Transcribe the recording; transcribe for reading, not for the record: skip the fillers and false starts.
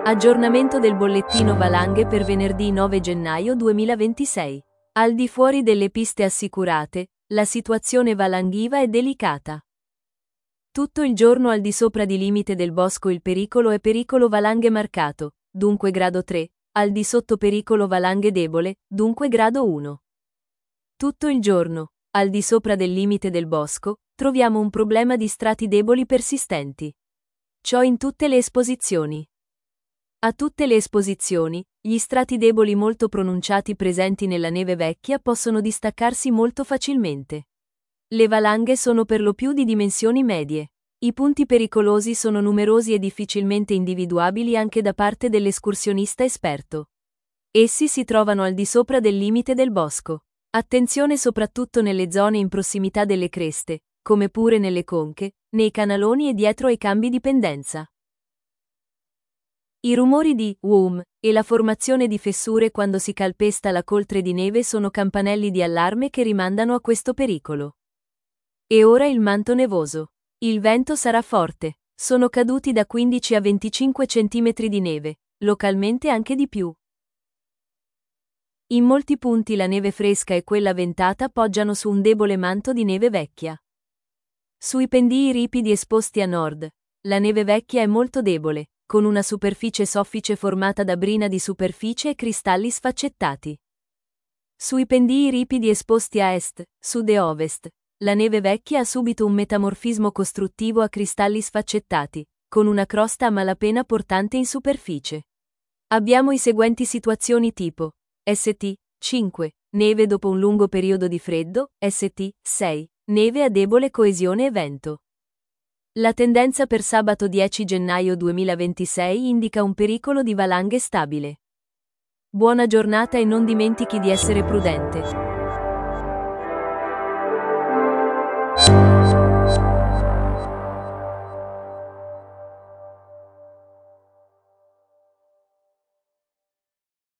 Aggiornamento del bollettino valanghe per venerdì 9 gennaio 2026. Al di fuori delle piste assicurate, la situazione valanghiva è delicata. Tutto il giorno al di sopra di limite del bosco il pericolo è pericolo valanghe marcato, dunque grado 3, al di sotto pericolo valanghe debole, dunque grado 1. Tutto il giorno, al di sopra del limite del bosco, troviamo un problema di strati deboli persistenti. Ciò in tutte le esposizioni. A tutte le esposizioni, gli strati deboli molto pronunciati presenti nella neve vecchia possono distaccarsi molto facilmente. Le valanghe sono per lo più di dimensioni medie. I punti pericolosi sono numerosi e difficilmente individuabili anche da parte dell'escursionista esperto. Essi si trovano al di sopra del limite del bosco. Attenzione soprattutto nelle zone in prossimità delle creste, come pure nelle conche, nei canaloni e dietro ai cambi di pendenza. I rumori di "whoom" e la formazione di fessure quando si calpesta la coltre di neve sono campanelli di allarme che rimandano a questo pericolo. E ora il manto nevoso. Il vento sarà forte. Sono caduti da 15 a 25 cm di neve, localmente anche di più. In molti punti la neve fresca e quella ventata poggiano su un debole manto di neve vecchia. Sui pendii ripidi esposti a nord, la neve vecchia è molto debole, con una superficie soffice formata da brina di superficie e cristalli sfaccettati. Sui pendii ripidi esposti a est, sud e ovest, la neve vecchia ha subito un metamorfismo costruttivo a cristalli sfaccettati, con una crosta a malapena portante in superficie. Abbiamo i seguenti situazioni tipo: St. 5. Neve dopo un lungo periodo di freddo, St. 6. Neve a debole coesione e vento. La tendenza per sabato 10 gennaio 2026 indica un pericolo di valanghe stabile. Buona giornata e non dimentichi di essere prudente.